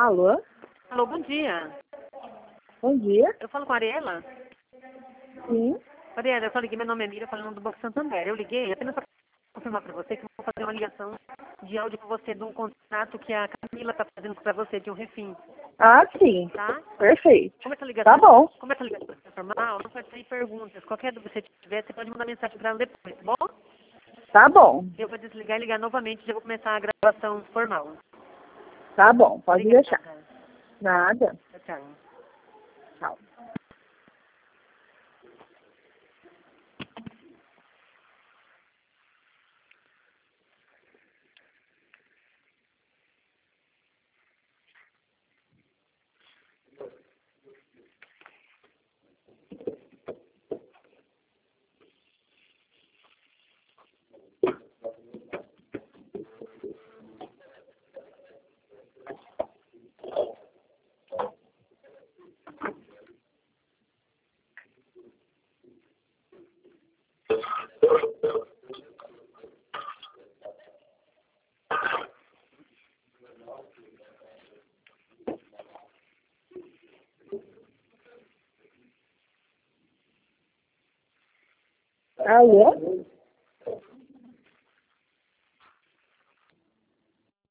Alô? Alô, bom dia. Bom dia. Eu falo com a Ariela? Sim. Ariela, eu falei que meu nome é Mira, falando do Banco Santander. Eu liguei apenas para confirmar para você que eu vou fazer uma ligação de áudio com você de um contrato que a Camila está fazendo para você de um refim, Ah, sim. tá? Perfeito. Como essa ligação, Tá bom. como essa ligação é formal, não pode ter perguntas. Qualquer dúvida que você tiver, você pode mandar mensagem para ela depois, tá bom? Tá bom. Eu vou desligar e ligar novamente e já vou começar a gravação formal. Tá bom. Pode deixar. Obrigada. Nada. Tchau, tchau. Tchau. Alô?